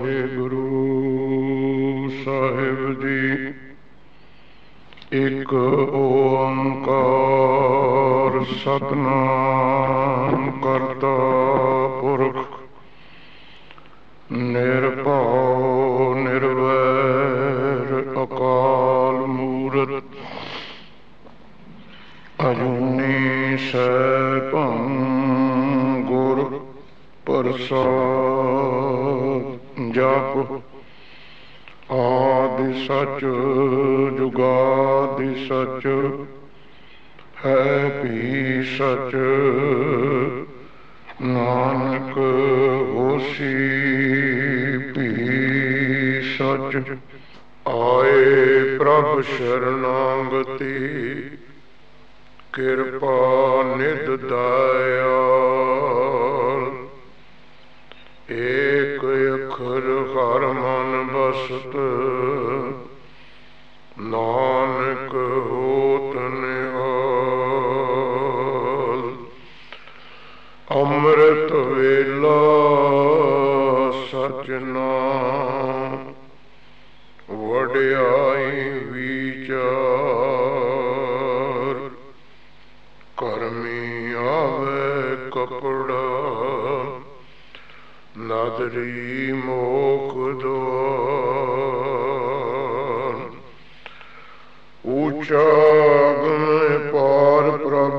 ਵਾਹਿਗੁਰੂ ਸਾਹਿਬ ਜੀ। ਇੱਕ ਓੰਕਾਰ ਸਤਿਨਾਮ ਕਰਤਾ ਪੁਰਖ ਨਿਰਭਉ ਨਿਰਵੈਰ ਅਕਾਲ ਮੂਰਤ ਅਜੂਨੀ ਸੈਭੰ ਗੁਰ ਪ੍ਰਸਾਦਿ। ਜਪੁ ਆਦਿ ਸਚ ਜੁਗਾਦਿ ਸਚ ਹੈ ਭੀ ਸਚ। ਨਾਨਕ ਹੋਸੀ ਭੀ ਸਚ। ਆਏ ਪ੍ਰਭ ਸ਼ਰਨਾਗਤੀ ਕਿਰਪਾ ਨਿਧ ਦਇਆਲ। ਏਕ ਅੱਖਰ ਹਰ ਮਨ ਬਸਤ ਨਾਨਕ ਹੋਤ ਨਿਹਾਲ। ਅੰਮ੍ਰਿਤ ਵੇਲਾ ਸਚ ਨਾਮ ਵਡਿਆਈ ਵਿਚਾਰ। ਕਰਮੀ ਆਵੇ ਕਪੜਾ ਨਾਦਰੀ ਮੋਖ ਦੁਆਰ। ਊਚਾ ਅਗਮ ਪਾਰ ਪ੍ਰਭ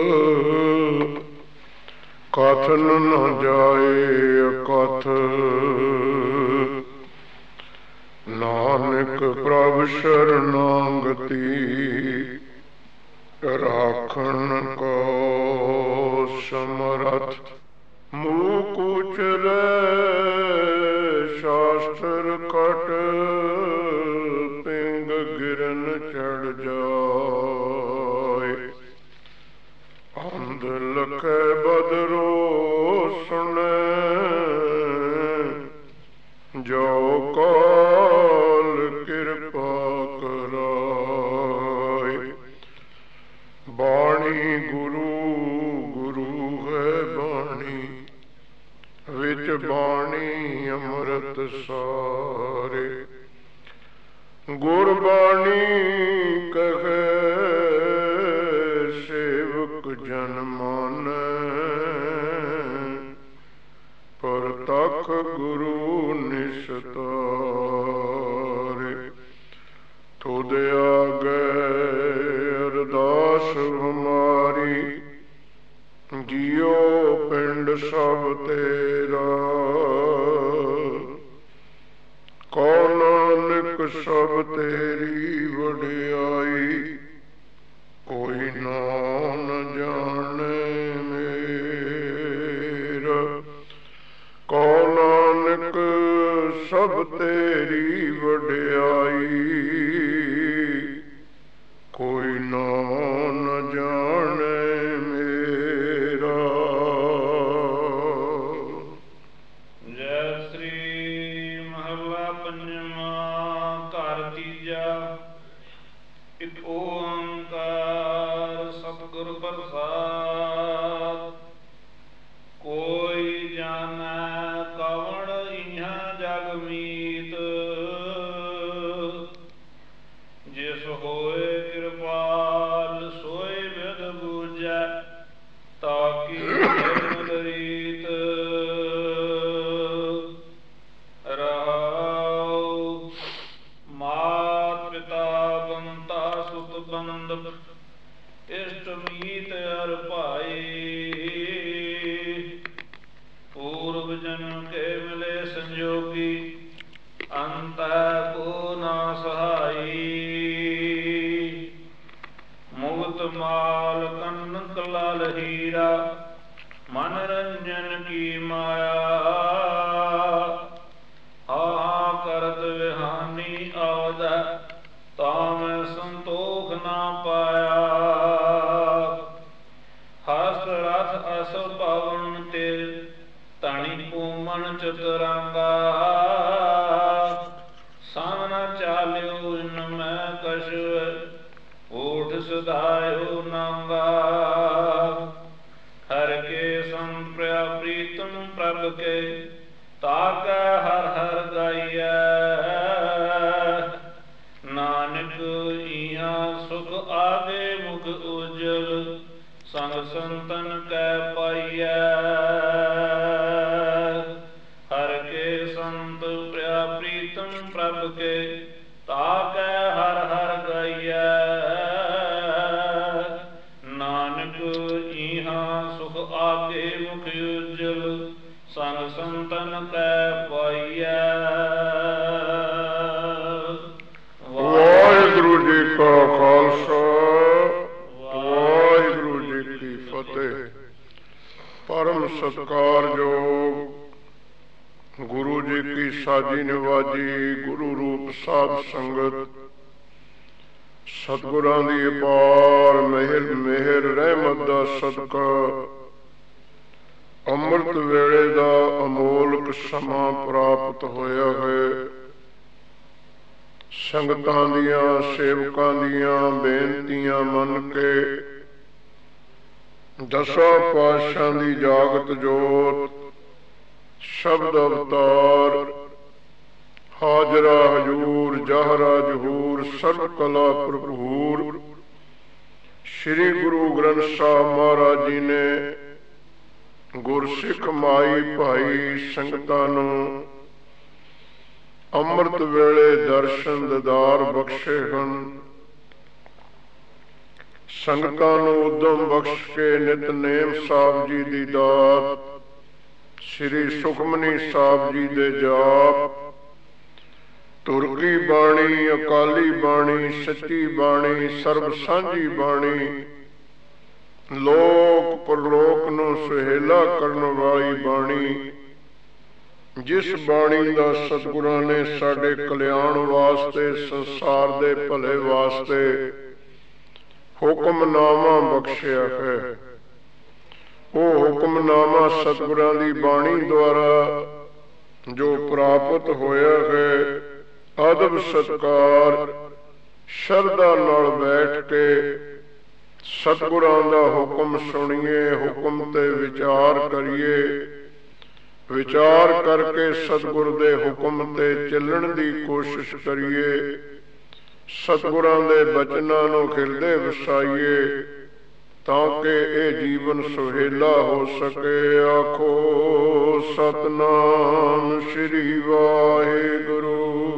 ਕਥਨ ਨ ਜਾਏ ਅਕਥ। ਨਾਨਕ ਪ੍ਰਭ ਸ਼ਰਨਾਗਤੀ ਰਾਖਣ ਕੋ ਸਮਰਥ। ਮੂਕ ਉਚਰੈ ਸ਼ਾਸਤਰ ਕਟ ਪਿੰਗ ਗਿਰਨ ਚੜ ਜਾਏ। ਅੰਧ ਲਖੈ ਬਦਰੋ ਸੁਣੈ ਜੋ ਕਾਲ ਕਿਰਪਾ ਕਰਾਏ। ਬਾਣੀ ਗੁਰੂ ਗੁਰੂ ਹੈ ਬਾਣੀ ਵਿੱਚ ਬਾਣੀ ਅੰਮ੍ਰਿਤ ਸਾਰੇ। ਗੁਰਬਾਣੀ ਕਹੈ ਸੇਵਕ ਜਨ ਮਾਨੈ। ਪਰਤਖ ਗੁਰੂ ਨਿਸਤਾਰੇ। ਤੁਧ ਆਗੇ ਅਰਦਾਸ ਹਮਾਰੀ ਜੀਉ ਪਿੰਡ ਸਭ ਤੇਰਾ। ਕਉ ਨਾਨਕ ਸਭ ਤੇਰੀ ਵਡਿਆਈ ਕੋਈ ਨਾਮ ਨ ਜਾਣੈ ਮੇਰਾ। ਕਉ ਨਾਨਕ ਸਭ ਤੇਰੀ ਵਡਿਆਈ ਕੋਈ ਨਾਮ ਨ ਜਾਣੈ ਮੇਰਾ। ਜੈ ਸ੍ਰੀ ਮਹੱਲਾ ਪੰਜਵਾਂ ਘਰ ਤੀਜਾ। ਇਕ ਓੰਕਾਰ ਸਤਿਗੁਰ ਪ੍ਰਸਾਦਿ। ਕੋਈ ਜਾਣੈ ਕਵਣ ਇਹਾਂ ਜਗ ਮੀਤ। ਜਿਸ ਹੋਏ ਕਿਰਪਾਲ ਸੋਏ ਵਿਦ ਬੂਝੈ ਤਾਕੀ ਨਿਰਮਲ ਰੀਤ। ਰਹਾਉ ਮਾਤ ਪਿਤਾ ਬੰਤਾ ਸੁਤ ਬੰਦ ਇਸ਼ਟ ਮੀਤ ਅਰ ਭਾਈ। ਪੂਰਵ ਜਨਮ ਕੇ ਮਿਲੇ ਸੰਜੋਗੀ ਅੰਤੈ ਕੋ ਨਾ ਸਹਾਈ। ਮੁਕਤ ਮਾਲ ਕਨਕ ਲਾਲ ਹੀਰਾ ਮਨ ਰੰਜਨ ਕੀ ਮਾਇਆ। ਆਹਾ ਕਰਤ ਵਿਹਾਨੀ ਆਵਦੈ ਤਾਮੈ ਸੰਤੋਖ ਨਾ ਪਾਇਆ। ਹਸਤ ਰਥ ਅਸ ਪਵਨ ਤੇ ਧਣੀ ਪੂਮਨ ਚਤੁਰੰਗਾ। ਸਾਮਨਾ ਚਾਲਿਓ ਇਨ ਮੈਂ ਕਛੁ ਓਠ ਸਦਾਇਓ ਨਾਂਗਾ। ਹਰ ਕੇ ਸੰਤ ਪ੍ਰਿਆ ਪ੍ਰੀਤਮ ਪ੍ਰਭ ਕੇ ਤਾਕੈ ਹਰ ਹਰ ਗਾਇਆ। ਸੰਤਨ ਕੈ ਪਾਈਐ। ਹਰ ਕੇ ਸੰਤ ਪ੍ਰਿਆ ਪ੍ਰੀਤਮ ਪ੍ਰਭ ਕੇ ਤਾਕੈ ਹਰ ਹਰ ਗਾਈਐ। ਨਾਨਕ ਇਹਾਂ ਸੁਖ ਆਗੇ ਮੁਖ ਉਜਲ ਸੰਗ ਸੰਤਨ ਕੈ ਪਾਈਐ। ਵਾਹਿਗੁਰੂ ਜੀ ਕਾ ਖਾਲਸਾ ਵਾਹਿਗੁਰੂ ਜੀ ਕੀ ਫਤਿਹ। ਪਰਮ ਸਤਿਕਾਰਯੋਗ ਗੁਰੂ ਜੀ ਕੀ ਸਾਜੀ ਨਿਵਾਜੀ ਗੁਰੂ ਰੂਪ ਸਾਧ ਸੰਗਤ, ਸਤਿਗੁਰਾਂ ਦੀ ਅਪਾਰ ਮਿਹਰ ਰਹਿਮਤ ਦਾ ਸਦਕਾ ਅੰਮ੍ਰਿਤ ਵੇਲੇ ਦਾ ਅਮੋਲਕ ਸਮਾਂ ਪ੍ਰਾਪਤ ਹੋਇਆ ਹੈ। ਸੰਗਤਾਂ ਦੀਆਂ ਸੇਵਕਾਂ ਦੀਆਂ ਬੇਨਤੀਆਂ ਮੰਨ ਕੇ ਦਸਾਂ ਪਾਤਸ਼ਾਹਾਂ ਦੀ ਜਾਗਤ ਜੋਤ ਸ਼ਬਦ ਅਵਤਾਰ ਹਾਜ਼ਰਾ ਹਜੂਰ ਜਹਰਾ ਜਹੂਰ ਸਰਬ ਕਲਾ ਭਰਪੂਰ ਸ੍ਰੀ ਗੁਰੂ ਗ੍ਰੰਥ ਸਾਹਿਬ ਮਹਾਰਾਜ ਜੀ ਨੇ ਗੁਰਸਿੱਖ ਮਾਈ ਭਾਈ ਸੰਗਤਾਂ ਨੂੰ ਅੰਮ੍ਰਿਤ ਵੇਲੇ ਦਰਸ਼ਨ ਦੀਦਾਰ ਬਖਸ਼ੇ ਹਨ। ਸੰਗਤਾਂ ਨੂੰ ਉਦਮ ਬਖਸ਼ ਕੇ ਨਿਤਨੇਮ ਸਾਹਿਬ ਜੀ ਦੀ ਦਾਤ, ਸ੍ਰੀ ਸੁਖਮਨੀ ਸਾਹਿਬ ਜੀ ਦੇ ਜਾਪ, ਤੁਰ ਕੀ ਬਾਣੀ, ਅਕਾਲੀ ਬਾਣੀ, ਸੱਚੀ ਬਾਣੀ, ਸਰਬ ਸਾਂਝੀ ਬਾਣੀ, ਲੋਕ ਪਰਲੋਕ ਨੂੰ ਸੁਹੇਲਾ ਕਰਨ ਵਾਲੀ ਬਾਣੀ, ਜਿਸ ਬਾਣੀ ਦਾ ਸਤਿਗੁਰਾਂ ਨੇ ਸਾਡੇ ਕਲਿਆਣ ਵਾਸਤੇ, ਸੰਸਾਰ ਦੇ ਭਲੇ ਵਾਸਤੇ ਹੁਕਮਨਾਮਾ ਬਖਸ਼ਿਆ ਹੈ। ਉਹ ਹੁਕਮਨਾਮਾ ਸਤਿਗੁਰਾਂ ਦੀ ਬਾਣੀ ਦੁਆਰਾ ਜੋ ਪ੍ਰਾਪਤ ਹੋਇਆ ਹੈ, ਅਦਬ ਸਤਿਕਾਰ ਸ਼ਰਧਾ ਨਾਲ ਬੈਠ ਕੇ ਸਤਿਗੁਰਾਂ ਦਾ ਹੁਕਮ ਸੁਣੀਏ, ਹੁਕਮ ਤੇ ਵਿਚਾਰ ਕਰੀਏ, ਵਿਚਾਰ ਕਰਕੇ ਸਤਿਗੁਰ ਦੇ ਹੁਕਮ ਤੇ ਚੱਲਣ ਦੀ ਕੋਸ਼ਿਸ਼ ਕਰੀਏ, ਸਤਿਗੁਰਾਂ ਦੇ ਬਚਨਾਂ ਨੂੰ ਹਿਰਦੇ ਵਸਾਈਏ ਤਾਂ ਕਿ ਇਹ ਜੀਵਨ ਸੁਹੇਲਾ ਹੋ ਸਕੇ। ਆਖੋ ਸਤਿਨਾਮ ਸ੍ਰੀ ਵਾਹਿਗੁਰੂ।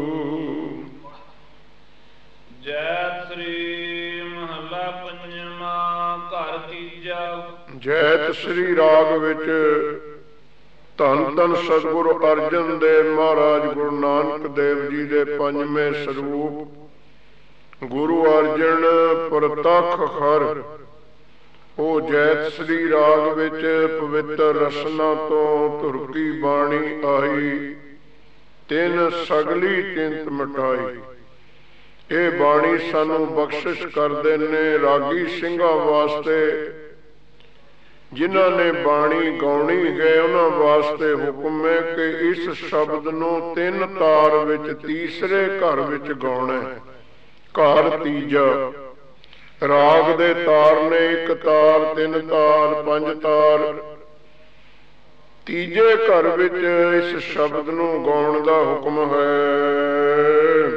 ਜੈਤ ਸ੍ਰੀ ਮਹੱਲਾ ਪੰਜਵਾਂ ਘਰ ਤੀਜਾ। ਜੈਤ ਸ੍ਰੀ ਰਾਗ ਵਿੱਚ ਧੰਨ ਧੰਨ ਸਤਿਗੁਰੂ ਅਰਜਨ ਦੇਵ ਮਹਾਰਾਜ ਗੁਰੂ ਨਾਨਕ ਦੇਵ ਜੀ ਦੇ ਪੰਜਵੇਂ ਸਰੂਪ ਗੁਰੂ ਅਰਜਨ ਪ੍ਰਤੱਖ ਹਰ। ਉਹ ਜੈਤ ਸ੍ਰੀ ਰਾਗ ਵਿੱਚ ਪਵਿੱਤਰ ਰਸਨਾ ਤੋਂ ਧੁਰਕੀ ਬਾਣੀ ਆਈ, ਤਿੰਨ ਸਗਲੀ ਚਿੰਤ ਮਿਟਾਈ। ਇਹ ਬਾਣੀ ਸਾਨੂੰ ਬਖਸ਼ਿਸ਼ ਕਰਦੇ ਨੇ ਰਾਗੀ ਸਿੰਘਾਂ ਵਾਸਤੇ। ਜਿਨ੍ਹਾਂ ਨੇ ਬਾਣੀ ਗਾਉਣੀ ਹੈ ਉਹਨਾਂ ਵਾਸਤੇ ਹੁਕਮ ਹੈ ਕਿ ਇਸ ਸ਼ਬਦ ਨੂੰ ਤਿੰਨ ਤਾਰ ਵਿੱਚ ਤੀਸਰੇ ਘਰ ਵਿੱਚ ਗਾਉਣਾ ਹੈ। ਘਰ ਤੀਜਾ, ਰਾਗ ਦੇ ਤਾਰ ਨੇ ਇੱਕ ਤਾਰ, ਤਿੰਨ ਤਾਰ, ਪੰਜ ਤਾਰ। ਤੀਜੇ ਘਰ ਵਿੱਚ ਇਸ ਸ਼ਬਦ ਨੂੰ ਗਾਉਣ ਦਾ ਹੁਕਮ ਹੈ।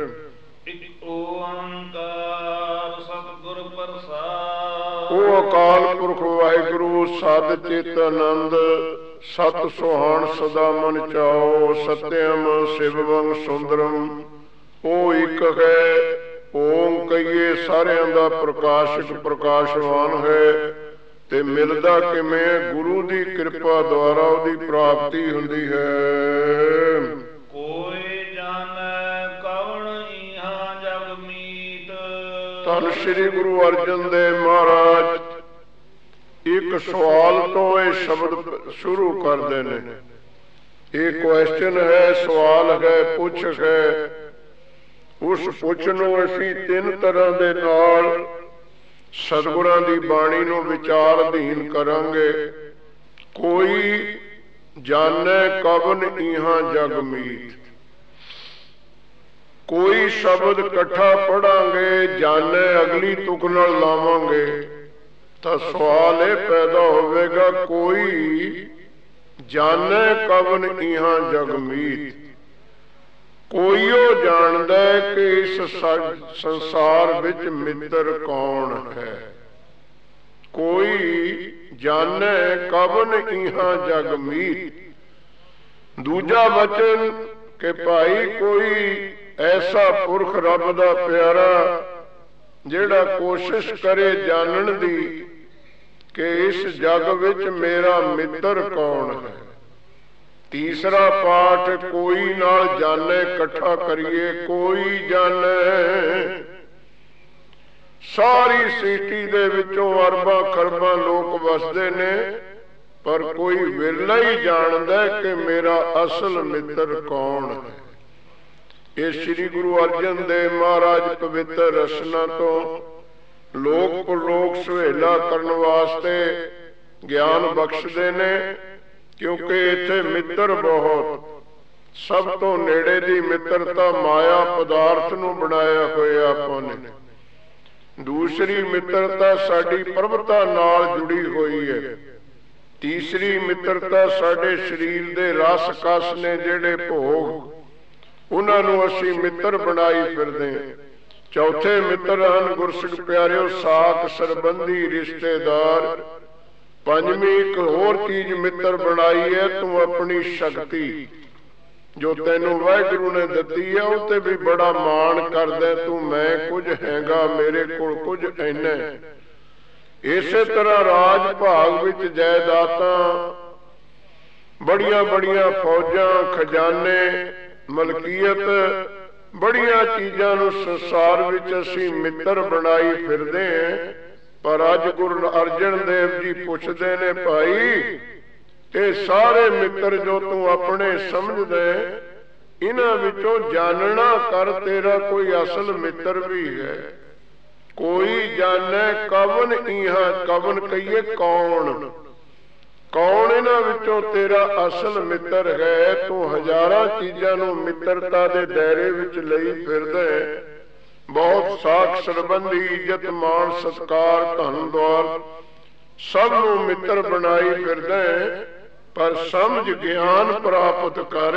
ਉਹ ਅਕਾਲ ਪੁਰਖ ਵਾਹਿਗੁਰੂ ਸਦ ਚਿਤ ਆਨੰਦ, ਸਤ ਸੁਹਾਣ ਸਦਾ ਮਨ ਚਾਓ, ਸਤਿਅਮ ਸ਼ਿਵੰ ਸੁੰਦਰਮ। ਉਹ ਇੱਕ ਹੈ, ਓਮ ਕਹੀਏ ਸਾਰਿਆਂ ਦਾ ਪ੍ਰਕਾਸ਼ਕ ਪ੍ਰਕਾਸ਼ਵਾਨ ਹੈ। ਤੇ ਮਿਲਦਾ ਕਿਵੇਂ? ਗੁਰੂ ਦੀ ਕਿਰਪਾ ਦੁਆਰਾ ਉਹਦੀ ਪ੍ਰਾਪਤੀ ਹੁੰਦੀ ਹੈ। ਕੋਈ ਜਾਣੈ ਕਵਣ ਇਹਾਂ ਜਗ ਮੀਤ। ਧੰਨ ਸ੍ਰੀ ਗੁਰੂ ਅਰਜਨ ਦੇਵ ਮਹਾਰਾਜ ਇੱਕ ਸਵਾਲ ਤੋਂ ਇਹ ਸ਼ਬਦ ਸ਼ੁਰੂ ਕਰਦੇ ਨੇ। ਇਹ ਕੁਐਸਚਨ ਹੈ, ਸਵਾਲ ਹੈ, ਪੁੱਛ ਹੈ। ਉਸ ਪੁੱਛ ਨੂੰ ਅਸੀਂ ਤਿੰਨ ਤਰ੍ਹਾਂ ਦੇ ਨਾਲ ਸਤਿਗੁਰਾਂ ਦੀ ਬਾਣੀ ਨੂੰ ਵਿਚਾਰ ਅਧੀਨ ਕਰਾਂਗੇ। ਕੋਈ ਜਾਣੈ ਕਵਨ ਇਹਾਂ ਜਗ ਮੀਤ। ਕੋਈ ਸ਼ਬਦ ਇਕੱਠਾ ਪੜਾਂਗੇ, ਜਾਣੈ ਅਗਲੀ ਤੁਕ ਨਾਲ ਲਾਵਾਂਗੇ ਤਾਂ ਸਵਾਲ ਇਹ ਪੈਦਾ ਹੋਵੇਗਾ, ਕੋਈ ਜਾਣੈ ਕਵਨ ਇਹਾਂ ਜਗ ਮੀਤ। ਕੋਈ ਉਹ ਜਾਣਦਾ ਹੈ ਕਿ ਇਸ ਸੰਸਾਰ ਵਿੱਚ ਮਿੱਤਰ ਕੌਣ ਹੈ। ਕੋਈ ਜਾਣੈ ਕਵਨ ਇਹਾਂ ਜਗ ਮੀਤ। ਦੂਜਾ ਬਚਨ ਕਿ ਭਾਈ ਕੋਈ ਐਸਾ ਪੁਰਖ ਰੱਬ ਦਾ ਪਿਆਰਾ ਜਿਹੜਾ ਕੋਸ਼ਿਸ਼ ਕਰੇ ਜਾਣਨ ਦੀ ਕਿ ਇਸ ਜਗ ਵਿੱਚ ਮੇਰਾ ਮਿੱਤਰ ਕੌਣ ਹੈ। ਤੀਸਰਾ ਪਾਠ ਕੋਈ ਨਾਲ ਜਾਣੈ ਇਕੱਠਾ ਕਰੀਏ। ਕੋਈ ਜਾਣੈ ਸਾਰੀ ਸ੍ਰਿਸ਼ਟੀ ਦੇ ਵਿੱਚੋਂ ਅਰਬਾਂ ਖਰਬਾਂ ਲੋਕ ਵਸਦੇ ਨੇ, ਪਰ ਕੋਈ ਵਿਰਲਾ ਹੀ ਜਾਣਦਾ ਕਿ ਮੇਰਾ ਅਸਲ ਮਿੱਤਰ ਕੌਣ ਹੈ। ਇਹ ਸ੍ਰੀ ਗੁਰੂ ਅਰਜਨ ਦੇਵ ਮਹਾਰਾਜ ਪਵਿੱਤਰ ਰਸਨਾ ਤੋਂ ਲੋਕ ਪਰਲੋਕ ਸੁਹੇਲਾ ਕਰਨ ਵਾਸਤੇ ਗਿਆਨ ਬਖਸ਼ਦੇ ਨੇ, ਕਿਉਂਕਿ ਇੱਥੇ ਮਿੱਤਰ ਬਹੁਤ। ਸਭ ਤੋਂ ਨੇੜੇ ਦੀ ਮਿੱਤਰਤਾ ਮਾਇਆ ਪਦਾਰਥ ਨੂੰ ਬਣਾਇਆ ਹੋਇਆ ਆਪਾਂ ਨੇ। ਦੂਸਰੀ ਮਿੱਤਰਤਾ ਸਾਡੀ ਪ੍ਰਭਤਾ ਨਾਲ ਜੁੜੀ ਹੋਈ ਹੈ। ਤੀਸਰੀ ਮਿੱਤਰਤਾ ਸਾਡੇ ਸਰੀਰ ਦੇ ਰਸ ਕਸ ਨੇ ਜਿਹੜੇ ਭੋਗ, ਉਹਨਾਂ ਨੂੰ ਅਸੀਂ ਮਿੱਤਰ ਬਣਾਈ ਫਿਰਦੇ ਹਾਂ। ਚੌਥੇ ਮਿੱਤਰ ਹਨ ਗੁਰਸਿੱਖ ਪਿਆਰਿਓ ਸਾਕ ਸਰਬੰਧੀ ਰਿਸ਼ਤੇਦਾਰ। ਪੰਜਵੀਂ ਇੱਕ ਹੋਰ ਚੀਜ਼ ਮਿੱਤਰ ਬਣਾਈ ਹੈ, ਤੂੰ ਆਪਣੀ ਸ਼ਕਤੀ ਜੋ ਤੈਨੂੰ ਵਾਹਿਗੁਰੂ ਨੇ ਦਿੱਤੀ ਹੈ ਉਹ ਤੇ ਵੀ ਬੜਾ ਮਾਣ ਕਰਦਾ, ਤੂੰ ਮੈਂ ਕੁਝ ਹੈਗਾ, ਮੇਰੇ ਕੋਲ ਕੁਝ ਐਨਾ। ਇਸੇ ਤਰ੍ਹਾਂ ਰਾਜ ਭਾਗ ਵਿੱਚ ਜਾਇਦਾਦਾਂ, ਬੜੀਆਂ ਬੜੀਆਂ ਫੌਜਾਂ, ਖਜ਼ਾਨੇ, ਮਲਕੀਅਤ, ਬੜੀਆਂ ਚੀਜ਼ਾਂ ਨੂੰ ਸੰਸਾਰ ਵਿੱਚ ਅਸੀਂ ਮਿੱਤਰ ਬਣਾਈ ਫਿਰਦੇ ਹਾਂ। ਪਰ ਅੱਜ ਗੁਰੂ ਅਰਜਨ ਦੇਵ ਜੀ ਪੁੱਛਦੇ ਨੇ, ਭਾਈ ਇਹ ਸਾਰੇ ਮਿੱਤਰ ਜੋ ਤੂੰ ਆਪਣੇ ਸਮਝਦੇ, ਇਹਨਾਂ ਵਿੱਚੋਂ ਜਾਣਨਾ ਕਰ ਤੇਰਾ ਕੋਈ ਅਸਲ ਮਿੱਤਰ ਵੀ ਹੈ। ਕੋਈ ਜਾਣੈ ਕਵਨ ਇਹਾਂ, ਕਵਨ ਕਹੀਏ ਕੌਣ, ਕੌਣ ਇਹਨਾਂ ਵਿੱਚੋਂ ਤੇਰਾ ਅਸਲ ਮਿੱਤਰ ਹੈ। ਤੂੰ ਹਜ਼ਾਰਾਂ ਚੀਜ਼ਾਂ ਨੂੰ ਮਿੱਤਰਤਾ ਦੇ ਦਾਇਰੇ ਵਿੱਚ ਲਈ ਫਿਰਦਾ, ਬਹੁਤ ਸਾਖ ਸੰਬੰਧੀ, ਇੱਜ਼ਤ ਮਾਣ ਸਤਕਾਰ, ਧਨ ਦੌਲਤ ਸਭ ਨੂੰ ਮਿੱਤਰ ਬਣਾਈ ਫਿਰਦਾ, ਪਰ ਸਮਝ ਗਿਆਨ ਪ੍ਰਾਪਤ ਕਰ,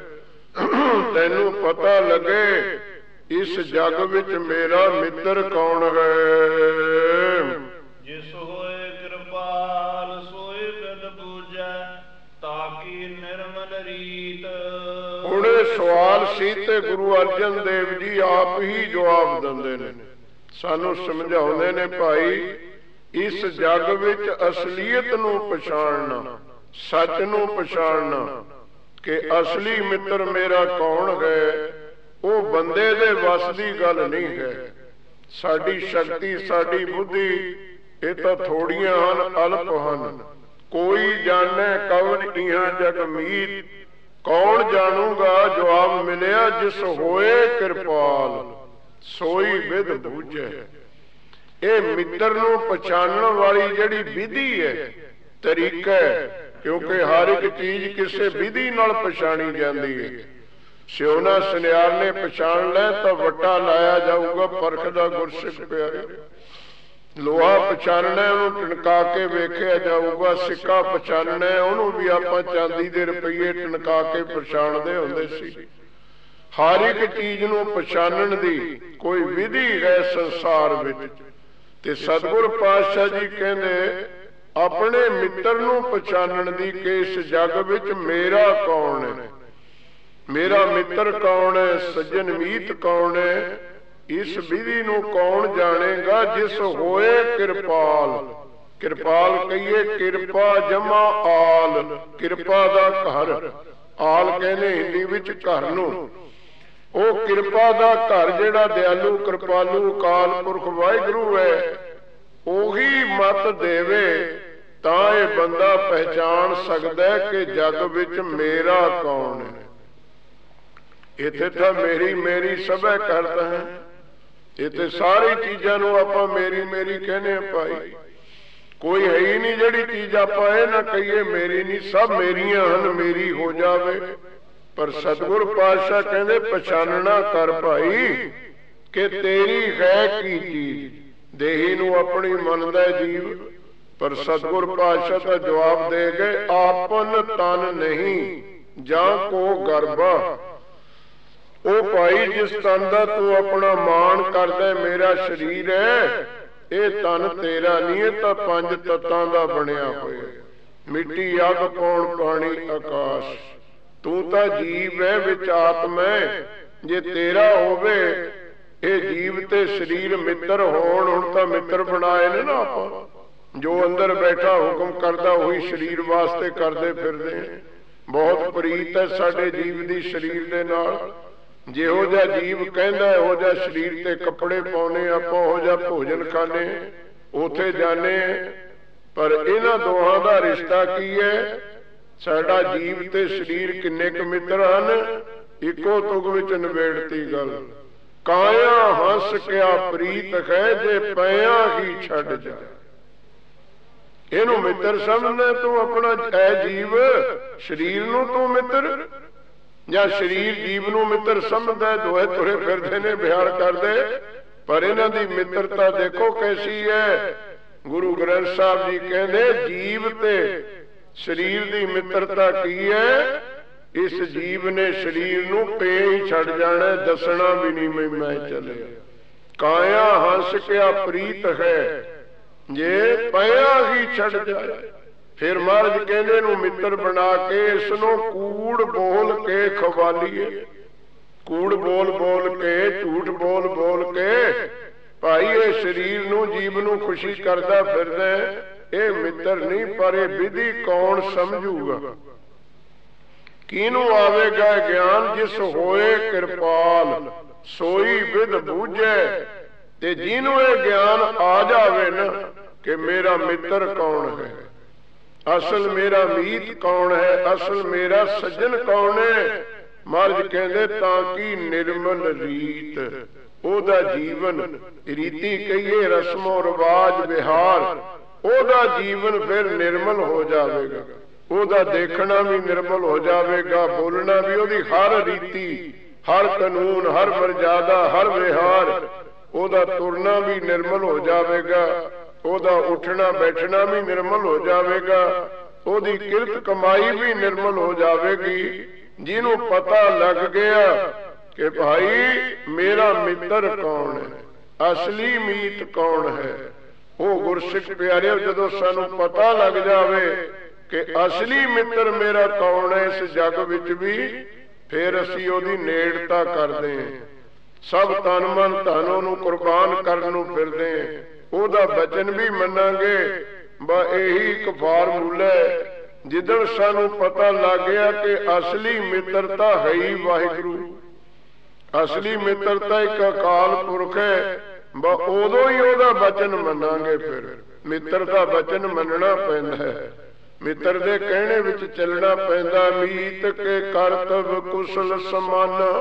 ਤੈਨੂੰ ਪਤਾ ਲੱਗੇ ਇਸ ਜਗ ਵਿੱਚ ਮੇਰਾ ਮਿੱਤਰ ਕੌਣ ਹੈ। ਜਿਸ ਹੋਏ ਕਿਰਪਾਲ ਸੋਏ ਬਿਨ ਬੂਝੈ, ਤਾਕੀ ਨਿਰਮਲ ਰੀਤ। ਹੁਣ ਇਹ ਸਵਾਲ ਸੀ ਤੇ ਗੁਰੂ ਅਰਜਨ ਦੇਵ ਜੀ ਆਪ ਹੀ ਜਵਾਬ ਦਿੰਦੇ ਨੇ, ਸਾਨੂੰ ਸਮਝਾਉਂਦੇ ਨੇ, ਭਾਈ ਇਸ ਜਗ ਵਿੱਚ ਅਸਲੀਅਤ ਨੂੰ ਪਛਾਣਨਾ, ਸੱਚ ਨੂੰ ਪਛਾਣਨਾ ਕਿ ਅਸਲੀ ਮਿੱਤਰ ਮੇਰਾ ਕੌਣ ਹੈ, ਉਹ ਬੰਦੇ ਦੇ ਵੱਸ ਦੀ ਗੱਲ ਨਹੀਂ ਹੈ। ਸਾਡੀ ਸ਼ਕਤੀ, ਸਾਡੀ ਬੁੱਧੀ ਇਹ ਤਾਂ ਥੋੜੀਆਂ ਹਨ, ਅਲਪ ਹਨ। ਕੋਈ ਜਾਣੈ ਕਵਨ ਇਹਾਂ ਜਗ ਮੀਤ। ਕੌਣ ਜਾਣੂਗਾ? ਜਵਾਬ ਮਿਲਿਆ, ਜਿਸ ਹੋਏ ਕਿਰਪਾਲ ਸੋਈ ਵਿਦ ਬੂਝੈ। ਇਹ ਮਿੱਤਰ ਨੂੰ ਪਛਾਣਨ ਵਾਲੀ ਜਿਹੜੀ ਵਿਧੀ ਹੈ, ਤਰੀਕਾ ਹੈ, ਕਿਉਂਕਿ ਹਰ ਇੱਕ ਚੀਜ਼ ਕਿਸੇ ਵਿਧੀ ਨਾਲ ਪਛਾਣੀ ਜਾਂਦੀ ਹੈ। ਸਿਉਣਾ ਸੁਨਿਆਰ ਨੇ ਪਛਾਣ ਲੈ ਤਾਂ ਵੱਟਾ ਲਾਇਆ ਜਾਊਗਾ, ਪਰਖਦਾ ਗੁਰਸਿੱਖ ਪਿਆਰੇ। ਲੋਹਾ ਪਛਾਣਨਾ, ਉਹਨੂੰ ਟਣਕਾ ਕੇ ਵੇਖਿਆ ਜਾਊਗਾ। ਸਿੱਕਾ ਪਛਾਣਨਾ, ਉਹਨੂੰ ਵੀ ਆਪਾਂ ਚਾਂਦੀ ਦੇ ਰੁਪਈਏ ਟਣਕਾ ਕੇ ਪਛਾਣਦੇ ਹੁੰਦੇ ਸੀ। ਹਰ ਇੱਕ ਚੀਜ਼ ਨੂੰ ਪਛਾਣਨ ਦੀ ਕੋਈ ਵਿਧੀ ਹੈ ਸੰਸਾਰ ਵਿੱਚ। ਤੇ ਸਤਿਗੁਰ ਪਾਤਸ਼ਾਹ ਜੀ ਕਹਿੰਦੇ ਆਪਣੇ ਮਿੱਤਰ ਨੂੰ ਪਛਾਣਨ ਦੀ ਕਿ ਇਸ ਜਗ ਵਿੱਚ ਮੇਰਾ ਕੌਣ ਹੈ, ਮੇਰਾ ਮਿੱਤਰ ਕੌਣ ਹੈ, ਸੱਜਣ ਮੀਤ ਕੌਣ ਹੈ। ਇਸ ਵਿਧੀ ਨੂੰ ਕੌਣ ਜਾਣੇਗਾ? ਜਿਸ ਹੋਏ ਕਿਰਪਾਲ। ਕਿਰਪਾਲ ਕਹੀਏ, ਕਿਰਪਾ ਜਮਾ ਆਲ, ਕਿਰਪਾ ਦਾ ਘਰ। ਆਲ ਕਹਿੰਦੇ ਹਿੰਦੀ ਵਿੱਚ ਘਰ ਨੂੰ। ਉਹ ਕਿਰਪਾ ਦਾ ਘਰ ਜਿਹੜਾ ਦਿਆਲੂ ਕਿਰਪਾਲੂ ਅਕਾਲ ਪੁਰਖ ਵਾਹਿਗੁਰੂ ਹੈ, ਉਹੀ ਮਤ ਦੇਵੇ ਤਾਂ ਇਹ ਬੰਦਾ ਪਹਿਚਾਣ ਸਕਦਾ ਕਿ ਜਗ ਵਿੱਚ ਮੇਰਾ ਕੌਣ ਹੈ। ਇੱਥੇ ਤਾਂ ਮੇਰੀ ਮੇਰੀ ਸਭੈ ਕਰਦਾ ਹੈ। ਇੱਥੇ ਸਾਰੀ ਚੀਜ਼ਾਂ ਨੂੰ ਆਪਾਂ ਮੇਰੀ ਮੇਰੀ ਕਹਿੰਦੇ ਆ। ਭਾਈ ਕੋਈ ਹੈ ਹੀ ਨਹੀਂ ਜਿਹੜੀ ਚੀਜ਼ ਆਪਾਂ ਇਹ ਨਾ ਕਹੀਏ ਮੇਰੀ ਨਹੀਂ, ਸਭ ਮੇਰੀਆਂ ਹਨ, ਮੇਰੀ ਹੋ ਜਾਵੇ। ਪਰ ਸਤਿਗੁਰ ਪਾਤਸ਼ਾਹ ਕਹਿੰਦੇ ਪਛਾਨਣਾ ਕਰ ਭਾਈ ਕਿ ਤੇਰੀ ਹੈ ਕੀ ਚੀਜ਼। ਦੇਹੀ ਨੂੰ ਆਪਣੀ ਮੰਨਦਾ ਜੀਵ, ਪਰ ਸਤਿਗੁਰ ਪਾਤਸ਼ਾਹ ਦਾ ਜਵਾਬ ਦੇ ਗਏ, ਆਪਨ ਤਨ ਨਹੀਂ ਜਾਂ ਕੋ ਗਰਬਾ। ਉਹ ਭਾਈ ਜਿਸ ਤਨ ਦਾ ਤੂੰ ਆਪਣਾ ਮਾਣ ਕਰਦਾ ਮੇਰਾ ਸਰੀਰ ਹੈ, ਇਹ ਤਨ ਤੇਰਾ ਨਹੀਂ, ਇਹ ਤਾਂ ਪੰਜ ਤੱਤਾਂ ਦਾ ਬਣਿਆ ਹੋਇਆ, ਮਿੱਟੀ ਅੱਗ ਪੌਣ ਪਾਣੀ ਆਕਾਸ਼। ਤੂੰ ਤਾਂ ਜੀਵ ਹੈ ਵਿੱਚ ਆਤਮਾ, ਜੇ ਤੇਰਾ ਹੋਵੇ ਇਹ ਜੀਵ ਤੇ ਸਰੀਰ ਮਿੱਤਰ ਹੋਣ। ਹੁਣ ਤਾਂ ਮਿੱਤਰ ਬਣਾਏ ਨੇ ਨਾ ਆਪਾਂ, ਜੋ ਅੰਦਰ ਬੈਠਾ ਹੁਕਮ ਕਰਦਾ ਉਹੀ ਸਰੀਰ ਵਾਸਤੇ ਕਰਦੇ ਫਿਰਦੇ। ਬਹੁਤ ਪ੍ਰੀਤ ਹੈ ਸਾਡੇ ਜੀਵ ਦੀ ਸਰੀਰ ਦੇ ਨਾਲ। ਜਿਹੋ ਜਿਹਾ ਜੀਵ ਕਹਿੰਦਾ ਉਹੋ ਜਿਹਾ ਸਰੀਰ ਤੇ ਕੱਪੜੇ ਪਾਉਣੇ ਆਪਾਂ, ਉਹੋ ਜਿਹਾ ਭੋਜਨ ਖਾਣੇ, ਉੱਥੇ ਜਾਣੇ। ਪਰ ਇਹਨਾਂ ਦੋਹਾਂ ਦਾ ਰਿਸ਼ਤਾ ਕੀ ਹੈ? ਸਾਡਾ ਜੀਵ ਤੇ ਸਰੀਰ ਕਿੰਨੇ ਕੁ ਮਿੱਤਰ ਹਨ? ਇੱਕੋ ਤੁਕ ਵਿੱਚ ਨਿਬੇੜਤੀ ਗੱਲ। ਕਾਇਆ ਹੰਸ ਕਿਆ ਪ੍ਰੀਤ ਹੈ, ਜੇ ਪਿਆ ਹੀ ਛੱਡ ਜਾ। ਇਹਨੂੰ ਮਿੱਤਰ ਸਮਝਦਾ ਤੂੰ ਆਪਣਾ? ਐ ਜੀਵ ਸਰੀਰ ਨੂੰ ਤੂੰ ਮਿੱਤਰ, ਜਾਂ ਸਰੀਰ ਜੀਵ ਨੂੰ ਮਿੱਤਰ ਸਮਝਦਾ? ਦੋਹੇ ਤੁਰੇ ਫਿਰਦੇ ਨੇ, ਵਿਹਾਰ ਕਰਦੇ। ਪਰ ਇਹਨਾਂ ਦੀ ਮਿੱਤਰਤਾ ਦੇਖੋ ਕੈਸੀ ਹੈ। ਗੁਰੂ ਗ੍ਰੰਥ ਸਾਹਿਬ ਜੀ ਕਹਿੰਦੇ ਜੀਵ ਤੇ ਸਰੀਰ ਦੀ ਮਿੱਤਰਤਾ ਕੀ ਹੈ? ਇਸ ਜੀਵ ਨੇ ਸਰੀਰ ਨੂੰ ਪੇ ਹੀ ਛੱਡ ਜਾਣਾ, ਦੱਸਣਾ ਵੀ ਨਹੀਂ ਮੈਂ ਚੱਲਿਆ। ਕਾਇਆ ਹੰਸ ਕਿਆ ਪ੍ਰੀਤ ਹੈ, ਜੇ ਪਿਆ ਹੀ ਛੱਡ ਜਾਏ। ਫਿਰ ਮਹਾਰਾਜ ਕਹਿੰਦੇ ਇਹਨੂੰ ਮਿੱਤਰ ਬਣਾ ਕੇ ਇਸ ਨੂੰ ਕੂੜ ਬੋਲ ਕੇ ਖਵਾਲੀਏ। ਕੂੜ ਬੋਲ ਬੋਲ ਕੇ, ਝੂਠ ਬੋਲ ਬੋਲ ਕੇ ਭਾਈ ਇਹ ਸਰੀਰ ਨੂੰ ਜੀਵ ਨੂੰ ਖੁਸ਼ੀ ਕਰਦਾ ਫਿਰਦਾ, ਇਹ ਮਿੱਤਰ ਨਹੀਂ। ਪਰ ਇਹ ਵਿਧੀ ਕੌਣ ਸਮਝੂਗਾ? ਕਿਹਨੂੰ ਆਵੇਗਾ ਗਿਆਨ? ਜਿਸ ਹੋਏ ਕਿਰਪਾਲ ਸੋਈ ਵਿਦ ਬੂਝੈ। ਤੇ ਜਿਹਨੂੰ ਇਹ ਗਿਆਨ ਆ ਜਾਵੇ ਨਾ ਕਿ ਮੇਰਾ ਮਿੱਤਰ ਕੌਣ ਹੈ, ਅਸਲ ਮੇਰਾ ਮੀਤ ਕੌਣ ਹੈ, ਅਸਲ ਮੇਰਾ ਸੱਜਣ ਕੌਣ ਹੈ, ਮਹਾਰਾਜ ਕਹਿੰਦੇ ਤਾਂ ਕਿ ਨਿਰਮਲ ਰੀਤ ਉਹਦਾ ਜੀਵਨ, ਰੀਤੀ ਕਹੀਏ ਰਸਮੋ ਰਿਵਾਜ ਵਿਹਾਰ, ਉਹਦਾ ਜੀਵਨ ਫਿਰ ਨਿਰਮਲ ਹੋ ਜਾਵੇਗਾ। ਉਹਦਾ ਦੇਖਣਾ ਵੀ ਨਿਰਮਲ ਹੋ ਜਾਵੇਗਾ, ਬੋਲਣਾ ਵੀ, ਉਹਦੀ ਹਰ ਰੀਤੀ, ਹਰ ਕਾਨੂੰਨ, ਹਰ ਮਰਜ਼ਾਦਾ, ਹਰ ਵਿਹਾਰ, ਉਹਦਾ ਤੁਰਨਾ ਵੀ ਨਿਰਮਲ ਹੋ ਜਾਵੇਗਾ, ਉਹਦਾ ਉੱਠਣਾ ਬੈਠਣਾ ਵੀ ਨਿਰਮਲ ਹੋ ਜਾਵੇਗਾ, ਉਹਦੀ ਕਿਰਤ ਕਮਾਈ ਵੀ ਨਿਰਮਲ ਹੋ ਜਾਵੇਗੀ। ਜਿਹਨੂੰ ਪਤਾ ਲੱਗ ਗਿਆ ਕਿ ਭਾਈ ਮੇਰਾ ਮਿੱਤਰ ਕੌਣ ਹੈ, ਅਸਲੀ ਮੀਤ ਕੌਣ ਹੈ, ਉਹ ਗੁਰਸਿੱਖ ਪਿਆਰਿਓ ਜਦੋਂ ਸਾਨੂੰ ਪਤਾ ਲੱਗ ਜਾਵੇ ਕਿ ਅਸਲੀ ਮਿੱਤਰ ਮੇਰਾ ਕੌਣ ਹੈ ਇਸ ਜੱਗ ਵਿੱਚ ਵੀ, ਫਿਰ ਅਸੀਂ ਉਹਦੀ ਨੇੜਤਾ ਕਰਦੇ ਹਾਂ। ਸਭ ਤਨ ਮਨ ਧਨ ਉਹਨੂੰ ਕੁਰਬਾਨ ਕਰਨ ਨੂੰ ਫਿਰਦੇ ਹਾਂ, ਉਹਦਾ ਬਚਨ ਵੀ ਮੰਨਾਂਗੇ। ਬਸ ਇਹੀ ਇੱਕ ਫਾਰਮੂਲਾ ਹੈ। ਜਿੱਦਣ ਸਾਨੂੰ ਪਤਾ ਲੱਗ ਗਿਆ ਕਿ ਅਸਲੀ ਮਿੱਤਰਤਾ ਹੈ ਹੀ ਵਾਹਿਗੁਰੂ, ਅਸਲੀ ਮਿੱਤਰਤਾ ਇੱਕ ਅਕਾਲ ਪੁਰਖ ਹੈ, ਬਸ ਉਦੋਂ ਹੀ ਉਹਦਾ ਬਚਨ ਮੰਨਾਂਗੇ। ਫਿਰ ਮਿੱਤਰ ਦਾ ਬਚਨ ਮੰਨਣਾ ਪੈਂਦਾ ਹੈ, ਮਿੱਤਰ ਦੇ ਕਹਿਣੇ ਵਿੱਚ ਚੱਲਣਾ ਪੈਂਦਾ। ਮੀਤ ਕੇ ਕਰਤਵ ਕੁਸ਼ਲ ਸਮਾਨਾ।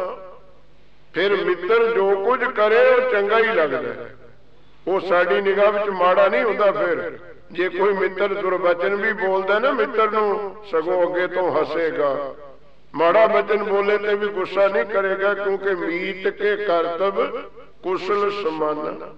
ਫਿਰ ਮਿੱਤਰ ਜੋ ਕੁਝ ਕਰੇ ਉਹ ਚੰਗਾ ਹੀ ਲੱਗਦਾ, ਉਹ ਸਾਡੀ ਨਿਗਾਹ ਵਿੱਚ ਮਾੜਾ ਨਹੀਂ ਹੁੰਦਾ। ਫਿਰ ਜੇ ਕੋਈ ਮਿੱਤਰ ਦੁਰਵਚਨ ਵੀ ਬੋਲਦਾ ਨਾ ਮਿੱਤਰ ਨੂੰ, ਸਗੋਂ ਅੱਗੇ ਤੋਂ ਹੱਸੇਗਾ, ਮਾੜਾ ਬਚਨ ਬੋਲੇ ਤੇ ਵੀ ਗੁੱਸਾ ਨਹੀਂ ਕਰੇਗਾ, ਕਿਉਂਕਿ ਮੀਤ ਕੇ ਕਰਤਵ ਕੁਸ਼ਲ ਸਮਾਨਾ।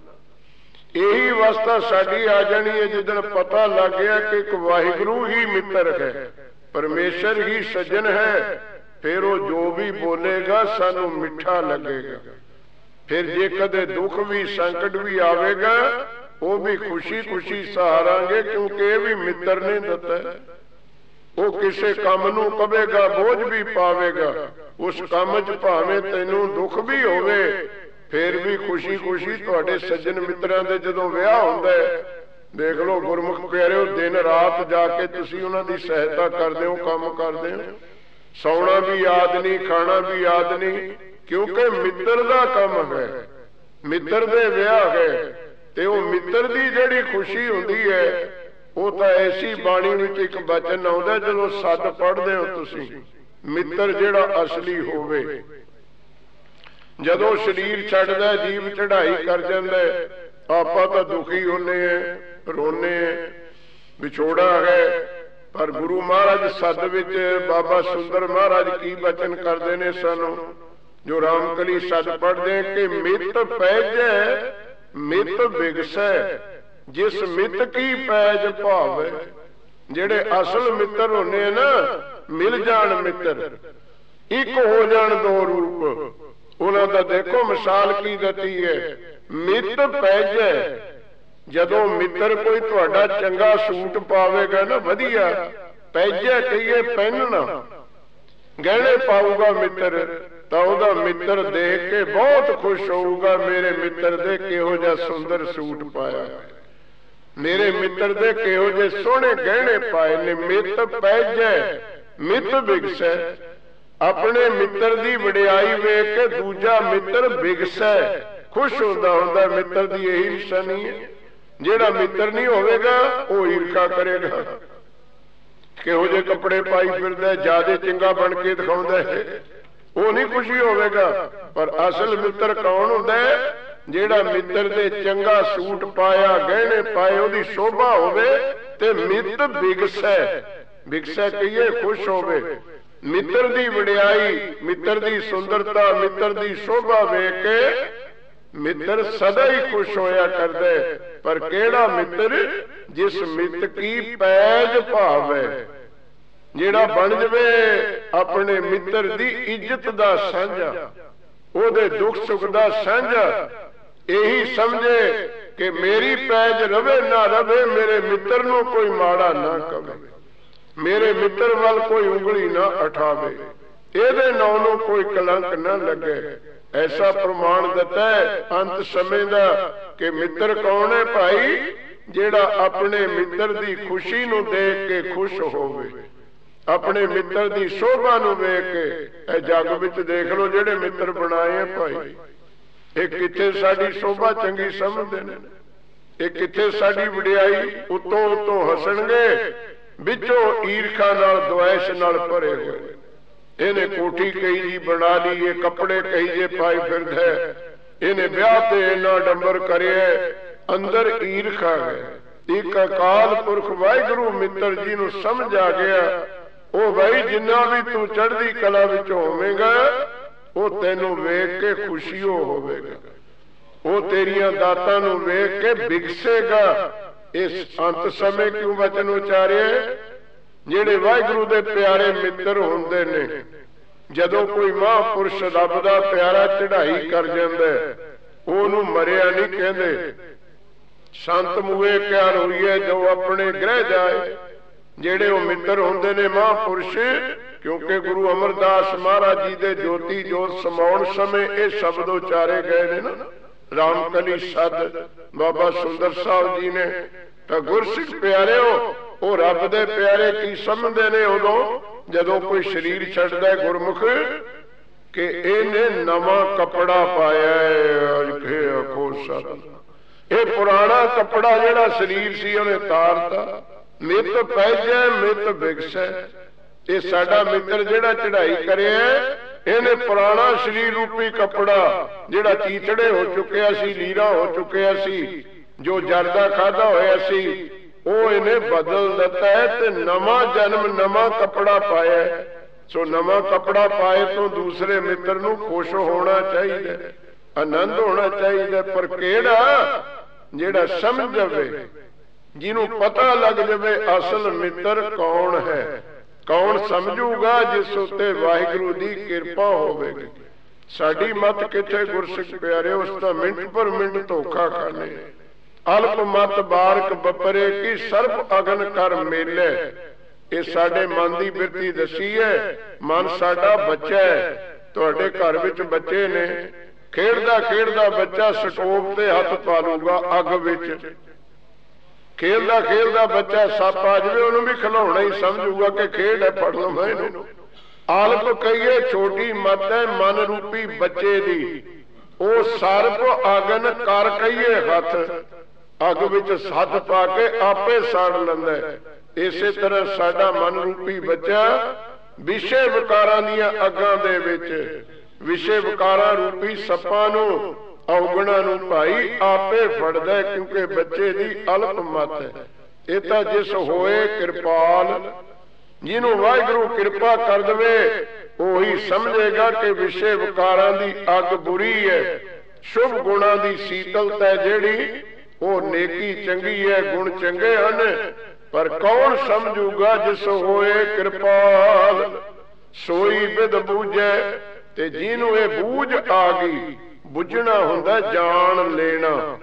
ਇਹੀ ਅਵਸਥਾ ਸਾਡੀ ਆ ਜਾਣੀ ਹੈ ਜਿੱਦਣ ਪਤਾ ਲੱਗ ਗਿਆ ਕਿ ਇੱਕ ਵਾਹਿਗੁਰੂ ਹੀ ਮਿੱਤਰ ਹੈ, ਪਰਮੇਸ਼ਰ ਹੀ ਸੱਜਣ ਹੈ। ਫਿਰ ਉਹ ਜੋ ਵੀ ਬੋਲੇਗਾ ਸਾਨੂੰ ਮਿੱਠਾ ਲੱਗੇਗਾ। ਫਿਰ ਜੇ ਕਦੇ ਦੁੱਖ ਵੀ ਸੰਕਟ ਵੀ ਆਵੇਗਾ ਉਹ ਵੀ ਖੁਸ਼ੀ ਖੁਸ਼ੀ ਸਹਾਰਾਂਗੇ, ਕਿਉਂਕਿ ਇਹ ਵੀ ਮਿੱਤਰ ਨੇ ਦਿੱਤਾ। ਉਹ ਕਿਸੇ ਕੰਮ ਨੂੰ ਕਵੇਗਾ, ਬੋਝ ਵੀ ਪਾਵੇਗਾ, ਉਸ ਕੰਮ 'ਚ ਭਾਵੇਂ ਤੈਨੂੰ ਦੁੱਖ ਵੀ ਹੋਵੇ ਫਿਰ ਵੀ ਖੁਸ਼ੀ ਖੁਸ਼ੀ। ਤੁਹਾਡੇ ਸੱਜਣ ਮਿੱਤਰਾਂ ਦੇ ਜਦੋਂ ਵਿਆਹ ਹੁੰਦਾ ਹੈ, ਦੇਖ ਲਓ ਗੁਰਮੁਖ ਪਿਆਰਿਓ, ਦਿਨ ਰਾਤ ਜਾ ਕੇ ਤੁਸੀਂ ਉਹਨਾਂ ਦੀ ਸਹਾਇਤਾ ਕਰਦੇ ਹੋ, ਕੰਮ ਕਰਦੇ ਹੋ, ਸੌਣਾ ਵੀ ਯਾਦ ਨਹੀਂ, ਖਾਣਾ ਵੀ ਯਾਦ ਨਹੀਂ, ਕਿਉਂਕਿ ਮਿੱਤਰ ਦਾ ਕੰਮ ਹੈ, ਮਿੱਤਰ ਦੇ ਵਿਆਹ ਹੈ। ਤੇ ਉਹ ਮਿੱਤਰ ਦੀ ਜਿਹੜੀ ਖੁਸ਼ੀ ਹੁੰਦੀ ਹੈ, ਉਹ ਤਾਂ ਐਸੀ ਬਾਣੀ ਵਿੱਚ ਇੱਕ ਬਚਨ ਆਉਂਦਾ ਜਦੋਂ ਸੱਦ ਪੜ੍ਹਦੇ ਹੋ ਤੁਸੀਂ, ਮਿੱਤਰ ਜਿਹੜਾ ਅਸਲੀ ਹੋਵੇ। ਜਦੋਂ ਸਰੀਰ ਛੱਡਦਾ ਜੀਵ ਚੜ੍ਹਾਈ ਕਰ ਜਾਂਦਾ, ਆਪਾਂ ਤਾਂ ਦੁਖੀ ਹੁੰਨੇ ਆ, ਰੋਨੇ ਆ, ਵਿਛੋੜਾ ਹੈ। ਪਰ ਗੁਰੂ ਮਹਾਰਾਜ ਸੱਦ ਵਿੱਚ ਬਾਬਾ ਸੁੰਦਰ ਮਹਾਰਾਜ ਕੀ ਬਚਨ ਕਰਦੇ ਨੇ ਸਾਨੂੰ, ਜੋ ਰਾਮਕਲੀ ਸੱਦ ਪੜ੍ਹਦੇ ਕਿ ਮਿੱਤ ਪੈਜੈ ਮਿੱਤ ਬਿਗਸੈ, ਜਿਸ ਮਿੱਤ ਕੀ ਪੈਜ ਭਾਵੈ। ਜਿਹੜੇ ਅਸਲ ਮਿੱਤਰ ਹੁੰਨੇ ਆ ਨਾ, ਮਿਲ ਜਾਣ ਮਿੱਤਰ, ਇੱਕ ਹੋ ਜਾਣ ਦੋ ਰੂਪ। ਉਹਨਾਂ ਦਾ ਦੇਖੋ ਮਿਸਾਲ ਕੀ ਦਿੱਤੀ ਹੈ, ਮਿੱਤ ਪੈਜੈ, ਜਦੋਂ ਮਿੱਤਰ ਕੋਈ ਤੁਹਾਡਾ ਚੰਗਾ ਸੂਟ ਪਾਵੇਗਾ ਨਾ, ਵਧੀਆ ਪੈਜਾ ਕਹੀਏ ਪਹਿਨਣਾ, ਗਹਿਣੇ ਪਾਊਗਾ ਮਿੱਤਰ, ਤਾਂ ਉਹਦਾ ਮਿੱਤਰ ਦੇਖ ਕੇ ਬਹੁਤ ਖੁਸ਼ ਹੋਊਗਾ, ਮੇਰੇ ਮਿੱਤਰ ਦੇ ਕਿਹੋ ਜਿਹਾ ਸੁੰਦਰ ਸੂਟ ਪਾਇਆ, ਮੇਰੇ ਮਿੱਤਰ ਦੇ ਕਿਹੋ ਜਿਹੇ ਸੋਹਣੇ ਗਹਿਣੇ ਪਾਏ ਨੇ। ਮਿੱਤ ਪੈਜੈ ਮਿੱਤ ਬਿਗਸੈ, ਆਪਣੇ ਮਿੱਤਰ ਦੀ ਵਡਿਆਈ ਵੇਖ ਕੇ ਦੂਜਾ ਮਿੱਤਰ ਬਿਗਸੈ, ਖੁਸ਼ ਹੁੰਦਾ ਮਿੱਤਰ ਦੀ ਇਹੀ ਨਿਸ਼ਾਨੀ ਹੈ। ਜਿਹੜਾ ਮਿੱਤਰ ਨਹੀਂ ਹੋਵੇਗਾ ਉਹ ਈਰਖਾ ਕਰੇਗਾ, ਕਿਹੋ ਜਿਹੇ ਕੱਪੜੇ ਪਾਈ ਫਿਰਦਾ, ਜਿਆਦਾ ਚੰਗਾ ਬਣ ਕੇ ਦਿਖਾਉਂਦਾ ਹੈ, ਉਹ ਨਹੀਂ ਖੁਸ਼ੀ ਹੋਵੇਗਾ। ਪਰ ਅਸਲ ਮਿੱਤਰ ਕੌਣ ਹੁੰਦਾ ਹੈ? ਜਿਹੜਾ ਮਿੱਤਰ ਦੇ ਚੰਗਾ ਸੂਟ ਪਾਇਆ, ਗਹਿਣੇ ਪਾਏ, ਉਹਦੀ ਸ਼ੋਭਾ ਹੋਵੇ ਤੇ ਮਿੱਤ ਬਿਗਸੈ, ਬਿਗਸੈ ਕਹੀਏ ਖੁਸ਼ ਹੋਵੇ। ਮਿੱਤਰ ਦੀ ਵਡਿਆਈ, ਮਿੱਤਰ ਦੀ ਸੁੰਦਰਤਾ, ਮਿੱਤਰ ਦੀ ਸ਼ੋਭਾ ਵੇਖ ਕੇ ਮਿੱਤਰ ਸਦਾ ਹੀ ਖੁਸ਼ ਹੋਇਆ ਕਰਦਾ। ਪਰ ਕਿਹੜਾ ਮਿੱਤਰ? ਜਿਸ ਮਿੱਤ ਕੀ ਪੈਜ ਭਾਵੈ, ਜਿਹੜਾ ਬਣ ਜਵੇ ਆਪਣੇ ਮਿੱਤਰ ਦੀ ਇੱਜ਼ਤ ਦਾ ਸਾਂਝਾ, ਉਹਦੇ ਦੁੱਖ ਸੁੱਖ ਦਾ ਸਾਂਝਾ, ਇਹੀ ਸਮਝੇ ਕਿ ਮੇਰੀ ਪੈਜ ਰਵੇ ਨਾ ਰਵੇ, ਮੇਰੇ ਮਿੱਤਰ ਨੂੰ ਕੋਈ ਮਾੜਾ ਨਾ ਕਵੇ, ਮੇਰੇ ਮਿੱਤਰ ਵੱਲ ਕੋਈ ਉਂਗਲੀ ਨਾ ਉਠਾਵੇ, ਇਹਦੇ ਨਾਂ ਨੂੰ ਕੋਈ ਕਲੰਕ ਨਾ ਲੱਗੇ। ਐਸਾ ਪ੍ਰਮਾਣ ਦਿੱਤਾ ਹੈ ਅੰਤ ਸਮੇਂ ਦਾ ਕਿ ਮਿੱਤਰ ਕੌਣ ਹੈ ਭਾਈ? ਜਿਹੜਾ ਆਪਣੇ ਮਿੱਤਰ ਦੀ ਖੁਸ਼ੀ ਨੂੰ ਦੇਖ ਕੇ ਖੁਸ਼ ਹੋਵੇ, ਆਪਣੇ ਮਿੱਤਰ ਦੀ ਸ਼ੋਭਾ ਨੂੰ ਵੇਖ ਕੇ। ਇਹ ਜੱਗ ਵਿੱਚ ਦੇਖ ਲਓ ਜਿਹੜੇ ਮਿੱਤਰ ਬਣਾਏ ਆ ਭਾਈ, ਇਹ ਕਿੱਥੇ ਸਾਡੀ ਸ਼ੋਭਾ ਚੰਗੀ ਸਮਝਦੇ ਨੇ, ਇਹ ਕਿੱਥੇ ਸਾਡੀ ਵਡਿਆਈ। ਉਤੋਂ ਉਤੋਂ ਹੱਸਣਗੇ, ਵਿੱਚੋਂ ਈਰਖਾ ਨਾਲ ਦੁਆਇਸ਼ ਨਾਲ ਭਰੇ ਹੋਏ। ਇਹਨੇ ਕੋਠੀ ਕਹੀ ਜੀ ਬਣਾ ਲਈ, ਇਹ ਕੱਪੜੇ ਕਹੀ ਜੇ ਪਾਈ ਫਿਰਦਾ, ਇਹਨੇ ਵਿਆਹ ਤੇ ਇੰਨਾ ਡੰਬਰ ਕਰਿਆ, ਅੰਦਰ ਈਰਖਾ ਹੈ। ਇੱਕ ਅਕਾਲ ਪੁਰਖ ਵਾਹਿਗੁਰੂ ਮਿੱਤਰ ਜੀ ਨੂੰ ਸਮਝ ਆ ਗਿਆ, ਉਹ ਭਾਈ ਜਿੰਨਾ ਵੀ ਤੂੰ ਚੜ੍ਹਦੀ ਕਲਾ ਵਿੱਚ ਹੋਵੇਂਗਾ, ਉਹ ਤੈਨੂੰ ਵੇਖ ਕੇ ਖੁਸ਼ੀਓ ਹੋਵੇਗਾ, ਉਹ ਤੇਰੀਆਂ ਦਾਤਾਂ ਨੂੰ ਵੇਖ ਕੇ ਬਿਗਸੇਗਾ। ਇਸ ਅੰਤ ਸਮੇਂ ਕਿਉਂ ਵਚਨ ਉਚਾਰਿਆ? ਜਿਹੜੇ ਵਾਹਿਗੁਰੂ ਦੇ ਪਿਆਰੇ ਮਿੱਤਰ ਹੁੰਦੇ ਨੇ, ਜਦੋਂ ਕੋਈ ਮਹਾਂਪੁਰਸ਼ ਰੱਬ ਦਾ ਪਿਆਰਾ ਚੜ੍ਹਾਈ ਕਰ ਜਾਂਦਾ, ਉਹਨੂੰ ਮਰਿਆ ਨਹੀਂ ਕਹਿੰਦੇ। ਸੰਤ ਮੂਏ ਕਿਆ ਰੋਈਏ ਜੋ ਆਪਣੇ ਗ੍ਰਹਿ ਜਾਏ। ਜਿਹੜੇ ਉਹ ਮਿੱਤਰ ਹੁੰਦੇ ਨੇ ਮਹਾਂਪੁਰਸ਼, ਕਿਉਂਕਿ ਗੁਰੂ ਅਮਰਦਾਸ ਮਹਾਰਾਜ ਜੀ ਦੇ ਜੋਤੀ ਜੋਤ ਸਮਾਉਣ ਸਮੇਂ ਇਹ ਸ਼ਬਦ ਉਚਾਰੇ ਗਏ ਨੇ ਨਾ, ਰਾਮਕਲੀ ਸਦ ਬਾਬਾ ਸੁੰਦਰ ਸਾਹਿਬ ਜੀ ਨੇ। ਤਾਂ ਗੁਰਸਿੱਖ ਪਿਆਰਿਓ, ਉਹ ਰੱਬ ਦੇ ਪਿਆਰੇ ਕੀ ਸਮਝਦੇ ਨੇ ਉਦੋਂ ਜਦੋਂ ਕੋਈ ਸਰੀਰ ਛੱਡਦਾ ਗੁਰਮੁਖ, ਕਿ ਇਹਨੇ ਨਵਾਂ ਕੱਪੜਾ ਪਾਇਆ, ਇਹ ਪੁਰਾਣਾ ਕੱਪੜਾ ਜਿਹੜਾ ਸਰੀਰ ਸੀ ਉਹਨੇ ਤਾਰਤਾ। ਮਿੱਤ ਪੈਜੈ ਮਿੱਤ ਬਿਗਸੈ, ਇਹ ਸਾਡਾ ਮਿੱਤਰ ਜਿਹੜਾ ਚੜ੍ਹਾਈ ਕਰਿਆ, ਇਹਨੇ ਪੁਰਾਣਾ ਸਰੀਰ ਰੂਪੀ ਕੱਪੜਾ ਜਿਹੜਾ ਚੀਚੜੇ ਹੋ ਚੁੱਕਿਆ ਸੀ, ਲੀਰਾ ਹੋ ਚੁੱਕਿਆ ਸੀ, ਜੋ ਜਰਦਾ ਖਾਦਾ ਹੋਇਆ ਸੀ, ਉਹ ਇਹਨੇ ਬਦਲ ਦਿੱਤਾ ਹੈ ਤੇ ਨਵਾਂ ਜਨਮ ਨਵਾਂ ਕੱਪੜਾ ਪਾਇਆ। ਸੋ ਨਵਾਂ ਕੱਪੜਾ ਪਾਏ ਤੋਂ ਦੂਸਰੇ ਮਿੱਤਰ ਨੂੰ ਖੁਸ਼ ਹੋਣਾ ਚਾਹੀਦਾ, ਆਨੰਦ ਹੋਣਾ ਚਾਹੀਦਾ। ਪਰ ਕਿਹੜਾ? ਜਿਹੜਾ ਸਮਝ ਜਾਵੇ, ਜਿਹਨੂੰ ਪਤਾ ਲੱਗ ਜਾਵੇ ਅਸਲ ਮਿੱਤਰ ਕੌਣ ਹੈ। ਕੌਣ ਸਮਝੂਗਾ? ਜਿਸ ਉੱਤੇ ਵਾਹਿਗੁਰੂ ਦੀ ਕਿਰਪਾ ਹੋਵੇਗੀ। ਸਾਡੀ ਮਤ ਕਿੱਥੇ ਗੁਰਸਿੱਖ ਪਿਆਰੇ, ਉਸ ਤਾਂ ਮਿੰਟ ਪਰ ਮਿੰਟ ਧੋਖਾ ਖਾਣੇ। ਅਲਪ ਮਤ ਬਾਰਕ ਬਪਰੇ ਕੀ ਸਰਬ ਅਗਨ ਕਰ ਮੇਲੇ, ਇਹ ਸਾਡੇ ਮਨ ਦੀ ਬਿਰਤੀ ਦੱਸੀ ਹੈ। ਮਨ ਸਾਡਾ ਬੱਚਾ ਹੈ, ਤੁਹਾਡੇ ਘਰ ਵਿੱਚ ਬੱਚੇ ਨੇ, ਖੇਡਦਾ ਖੇਡਦਾ ਬੱਚਾ ਸਟੋਵ ਤੇ ਹੱਥ ਪਾ ਲੂਗਾ ਅੱਗ ਵਿੱਚ, ਖੇਲਦਾ ਖੇਲਦਾ ਬੱਚਾ ਸੱਪ ਆ ਜਾਵੇ, ਉਹਨੂੰ ਵੀ ਖਿਲਾਉਣਾ ਹੀ ਸਮਝੂਗਾ ਕਿ ਖੇਡ ਹੈ, ਫੜ ਲਵਾਂ ਇਹਨੂੰ। ਆਲਪ ਕਹੀਏ ਛੋਟੀ ਮੱਤ ਹੈ ਮਨ ਰੂਪੀ ਬੱਚੇ ਦੀ, ਉਹ ਸਰਪ ਅਗਨ ਕਰ ਕਹੀਏ ਹੱਥ, ਅੱਗ ਵਿੱਚ ਹੱਥ ਪਾ ਕੇ ਆਪੇ ਸਾੜ ਲੈਂਦਾ। ਇਸੇ ਤਰ੍ਹਾਂ ਸਾਡਾ ਮਨ ਰੂਪੀ ਬੱਚਾ ਵਿਸ਼ੇ ਵਿਕਾਰਾਂ ਦੀਆਂ ਅੱਗਾਂ ਦੇ ਵਿੱਚ, ਵਿਸ਼ੇ ਵਿਕਾਰਾਂ ਰੂਪੀ ਸੱਪਾਂ ਨੂੰ, ਔਗਣਾਂ ਨੂੰ ਭਾਈ ਆਪੇ ਫੜਦਾ, ਕਿਉਂਕਿ ਬੱਚੇ ਦੀ ਅਲਪ ਮਤ ਹੈ। ਇਹ ਤਾਂ ਜਿਸ ਹੋਏ ਕਿਰਪਾਲ, ਜਿਹਨੂੰ ਵਾਹਿਗੁਰੂ ਕਿਰਪਾ ਕਰ ਦੇਵੇ, ਉਹੀ ਸਮਝੇਗਾ ਕਿ ਵਿਸ਼ੇ ਵਿਕਾਰਾਂ ਦੀ ਅੱਗ ਬੁਰੀ ਹੈ, ਸ਼ੁਭ ਗੁਣਾਂ ਦੀ ਸੀਤਲਤਾ ਜਿਹੜੀ ਉਹ ਨੇਕੀ ਚੰਗੀ ਹੈ, ਗੁਣ ਚੰਗੇ ਹਨ। ਪਰ ਕੌਣ ਸਮਝੂਗਾ? ਜਿਸ ਹੋਏ ਕਿਰਪਾਲ ਸੋਈ ਬਿਦ ਬੂਝੈ, ਤੇ ਜਿਹਨੂੰ ਇਹ ਬੂਝ ਆ ਗਈ, ਬੁੱਝਣਾ ਹੁੰਦਾ ਜਾਣ ਲੈਣਾ,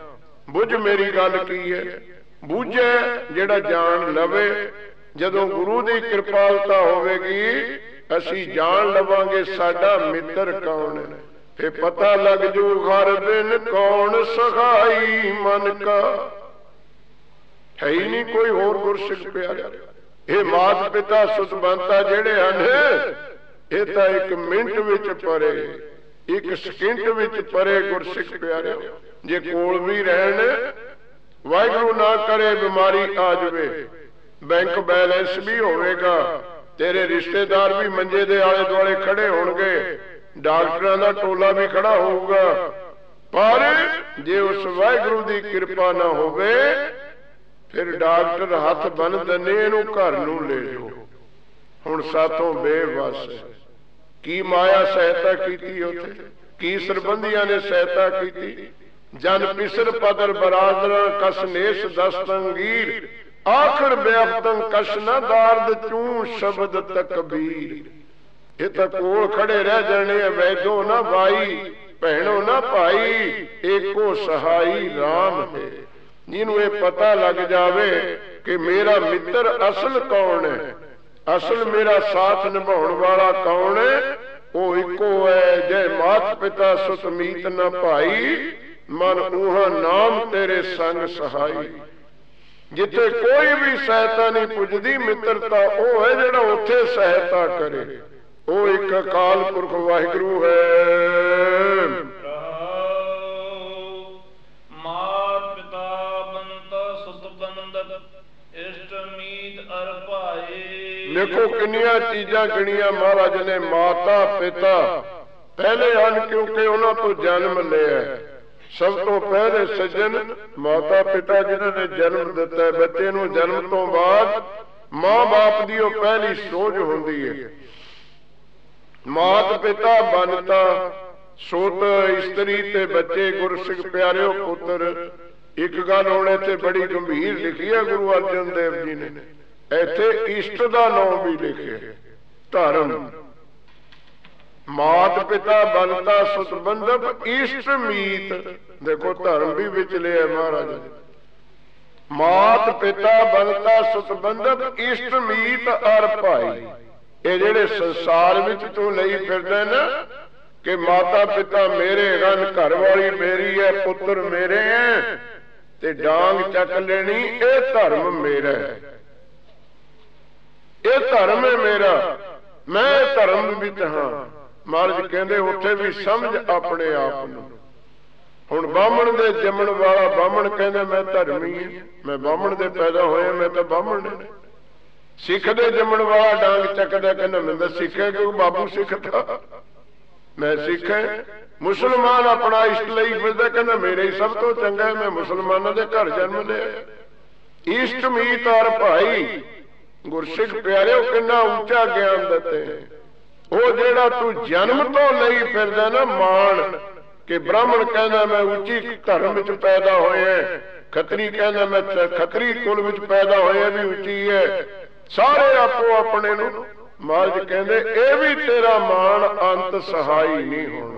बुझ मेरी गल की है। बूझे जेड़ा जान लवे, जदों गुरु की कृपालता होवेगी असी जान लवांगे साडा मित्र कौन है। फिर पता लग जू हर दिन कौन सहाई मन का। है ही नहीं कोई होर गुरसिख प्यारा। ये मात पिता सुतबंता जेड़े हैं ये तो एक मिनट विच परे, एक सकिंट विच परे गुरसिख प्यारे। जे कोल भी रहन, वाहिगुरू ना करे बीमारी आ जाए, बैंक बैलेंस भी होवेगा, तेरे रिश्तेदार भी मंजे दे आले दुआले खड़े होणगे, डॉक्टरां दा टोला भी खड़ा होऊगा, पर जे उस वाहिगुरू दी कृपा ना होवे फिर डॉक्टर हथ बन दने इहनूं घर नूं ले जाओ, हुण साथों बेबस है। की माया सहायता की उत्थे, की सरबंधियां ने सहायता की। जन पिसर पदर बरादर कसनेस दस्तंगीर, आखिर व्याप्तंग कशना दार्द चू शब्द तकबीर। ये तो कोल खड़े रह जाने वैदो ना भाई, भैणो ना भाई, एको सहाई राम है। जिन्हों ये पता लग जावे कि मेरा मित्र असल कौन है, असल मेरा साथ निभाने वाला कौन है, वो इको है। जय मात पिता सुत मीत न भाई, मन ऊहा नाम तेरे संग सहाई। जिथे कोई भी सहायता नहीं पुजदी मित्रता वो है जेड़ा उथे सहायता करे, वो एक अकाल पुरख वाहिगुरू है। देखो किनिया चीजा गिनिया महाराज ने। माता पिता पहले हैं क्योंकि उन्होंने तो जन्म लिया। सब तो पहले सज्जन माता पिता जिन्होंने जन्म दिता है। बच्चे नूं जन्म तो बाद मां बाप की पहली सोच होंदी है। मात पिता बनता सुत इस्त्री ते बच्चे गुरसिख प्यारिओ पुत्र। एक गल होने ते बड़ी गंभीर लिखी है गुरु अर्जन देव जी ने, इथे इष्ट का नाम भी लिखे धर्म। मात पिता बनता सुत बंधप इष्ट मीत। देखो धर्म भी विच लिया महाराज। मात पिता बनता सुत बंधप इष्ट मीत अर भाई। ये जेड़े संसार विच तू लई फिरदा ना कि माता पिता मेरे गन, घर वाली मेरी है, पुत्र मेरे हैं, ते डांग चक लेनी, ये धर्म मेरा है, ये धर्म है मेरा, मैं धर्म विच हां। महाराज कहंदे उत्थे भी समझ अपने आप नूं। हुण बामण दे जमण वाला बामण कहंदा मैं धर्मी हां, मैं बामण दे पैदा होया, मैं तो बामण ने। सिख दे जमण वाला डांग चकदा कहंदा मैं तो सिख है क्योंकि बाबू सिख था, मैं सिख है। मुसलमान अपना इष्ट लई फिरदा कहंदा मेरे ही सब तो चंगा है, मैं मुसलमानां दे घर जन्म लिया। इष्ट मीत और भाई गुरसिख प्यारे किन्ना ऊंचा ज्ञान देते हैं। वो जेड़ा तू जन्म तो नहीं फिरदा ना मान कि ब्राह्मण कहना मैं ऊंची धर्म विच पैदा होया, खतरी कहना मैं खतरी कुल विच पैदा होया भी ऊंची है। सारे आपो अपने नूं महाराज कहंदे ये भी तेरा मान अंत सहाई नहीं होना।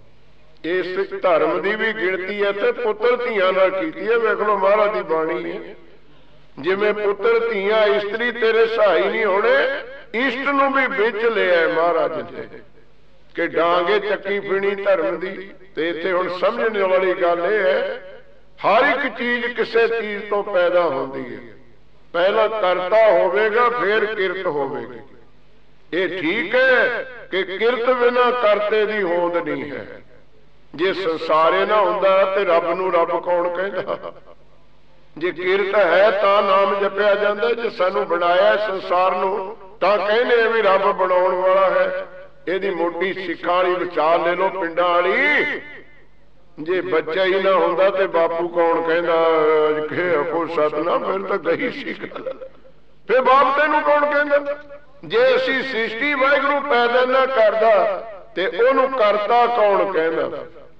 इस धर्म की भी गिनती है ते पुत्र धीआं नाल कीती है। वेख लो महाराज की बाणी है, जिवें पुत्र धीआं इस्त्री तेरे सहाई नहीं होने, इष्ट नूं भी विच लिया महाराज ने कि डांगे चक्की फिरनी धर्म की। ते इत्थे हुण समझने वाली गल यह है, हर एक चीज किसी चीज तो पैदा होती है। पहला करता होवेगा फिर किरत होवेगी। ये ठीक है कि किरत बिना करते दी होंद नहीं है। जे संसारे ना हुंदा ते रब नूं रब कौन कहंदा। जे किरत है तां नाम जपिया जांदा, जे सानू बनाया संसार नूं तां कहने भी रब बनाउण वाला है। इहदी मोटी सिक्खां वाली विचार ले लो पिंडां वाली। जे बच्चा ही ना हुंदा ते बापू कौन कहंदा कि आखो सतनाम फिर तां गई सी गल, फिर बाप तैनूं कौन कहंदा। जे असीं सृष्टि वाहिगुरू पैदा ना करदा ते ओनूं करता कौन कहंदा।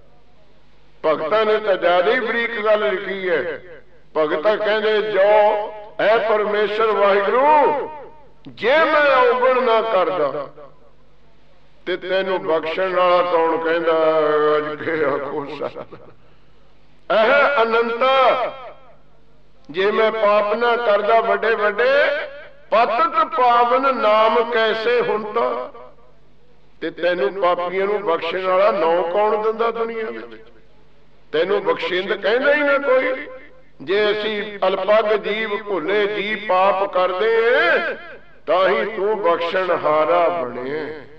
भगतां ने तां ज्यादा ही बरीक गल लिखी है। भगत कहंदे जो ऐ परमेश्वर वाहिगुरू जे मैं अवगण ना करदा ते तैनूं बख्शण वाला कौन कहंदा। आखो ਇਹ ਅਨੰਤਾ ਜੇ ਮੈਂ ਪਾਪ ਨਾ ਕਰਦਾ ਵੱਡੇ ਵੱਡੇ, ਪਤਿਤ ਪਾਵਨ ਨਾਮ ਕੈਸੇ ਹੁੰਦਾ। ਤੇ ਤੈਨੂੰ ਪਾਪੀਆਂ ਨੂੰ ਬਖਸ਼ਣ ਵਾਲਾ ਨਾਂ ਕੌਣ ਦਿੰਦਾ ਦੁਨੀਆ ਵਿੱਚ? ਤੈਨੂੰ ਬਖਸ਼ਿੰਦ ਕਹਿੰਦਾ ਹੀ ਨਾ ਕੋਈ। ਜੇ ਅਸੀਂ ਅਲਪਗ ਜੀਵ ਭੁੱਲੇ ਜੀ ਪਾਪ ਕਰਦੇ ਤਾਂ ਹੀ ਤੂੰ ਬਖਸ਼ਣ ਹਾਰਾ ਬਣੇ।